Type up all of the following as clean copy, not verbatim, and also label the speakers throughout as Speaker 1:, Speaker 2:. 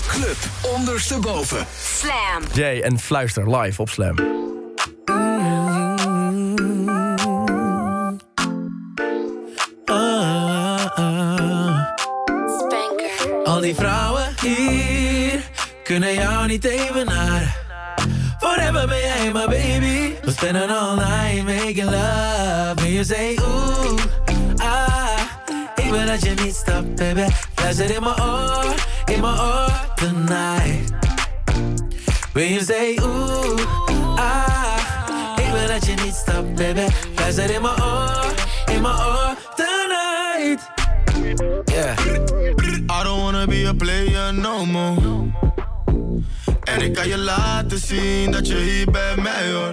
Speaker 1: Club ondersteboven.
Speaker 2: Slam.
Speaker 3: Jay en Fluister live op Slam.
Speaker 4: Al die vrouwen hier kunnen jou niet evenaren. Forever ben jij my baby. We spenden all night making love. When you say ooh, ah, ik wil dat je niet stopt, baby. Fluister in mijn oor tonight. When you say ooh, ah, ik wil dat je niet stopt, baby. Fluister in mijn oor tonight. Yeah.
Speaker 5: I don't wanna be a player no more. En ik kan je laten zien dat je hier bij mij hoort.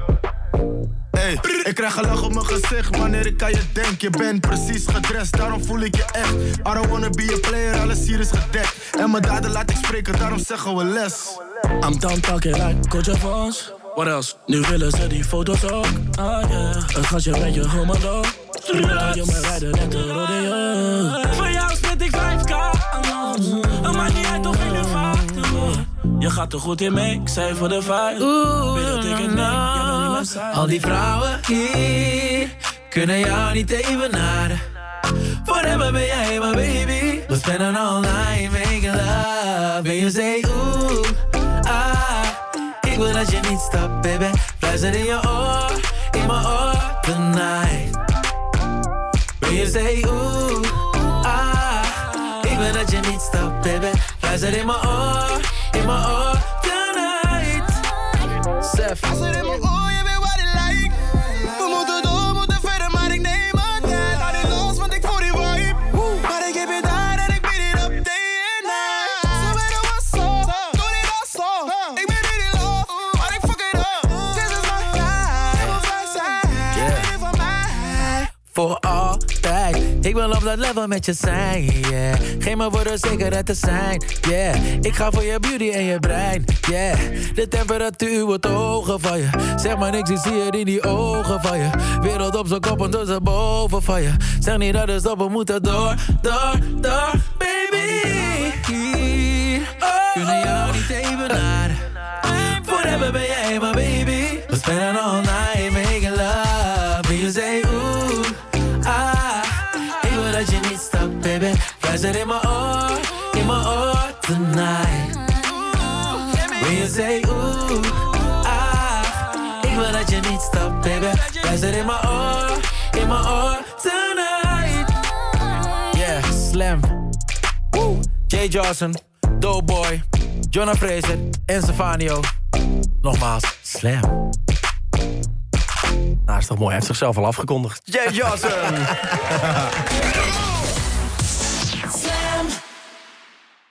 Speaker 5: Hey, ik krijg een lach op mijn gezicht wanneer ik aan je denk. Je bent precies gedrest, daarom voel ik je echt. I don't wanna be a player, alles hier is gedekt. En mijn daden laat ik spreken, daarom zeggen we les.
Speaker 6: I'm done talking like Coach of ons. What else? Nu willen ze die foto's ook. Ah yeah, het gastje met je homolo. Struur kan je me rijden net de rodeo. Voor jou spit ik 5K aan ons. Het maakt niet uit of ik nu vaak doe. Je gaat er goed in mee, ik zei voor de vibe. Weet dat ik het neem, jij bent niet mijn side.
Speaker 4: Al die vrouwen hier kunnen jou niet evenaren. Forever ben jij my baby. We spenden all night making love. When you say ooh, ah, ik wil dat je niet stopt, baby. Fluister in je oor tonight. When you say ooh, ah, ik wil dat je niet stopt, baby. Fluister in mijn oor tonight. Sef.
Speaker 5: Fluister in mijn oor, je weet wat ik like. We moeten door, moeten verder, maar ik neem mijn tijd. Laat het los, want ik voel die vibe. Maar ik heb je daar en ik beat it up day and night. Ze weten wat zo, doe dit al zo. Ik ben niet in love, maar ik fuck it up. This is my guy, op mijn side. Dit van mij.
Speaker 4: Voor altijd, ik wil op dat level met je zijn, yeah. Geen maar woorden zeker het te zijn, yeah. Ik ga voor je beauty en je brein, yeah. De temperatuur wordt hoger van je. Zeg maar niks, ik zie het in die ogen van je. Wereld op z'n kop en tussen boven van je. Zeg niet dat het stoppen, moeten door, baby. Kunnen jou niet evenaren. Forever ben jij my baby. We spenden all night making love. When you say ooh, ah, ik wil dat je niet stopt, baby. Fluister in mijn oor tonight. When you say ooh, ah, ik wil dat je niet stopt, baby. Fluister in mijn oor tonight. Yeah, Slam. Woo. Jay Johnson, Doughboy, Jonna Fraser en Stefano. Nogmaals, Slam.
Speaker 3: Nou, is toch mooi, hij heeft zichzelf al afgekondigd. Jay Johnson!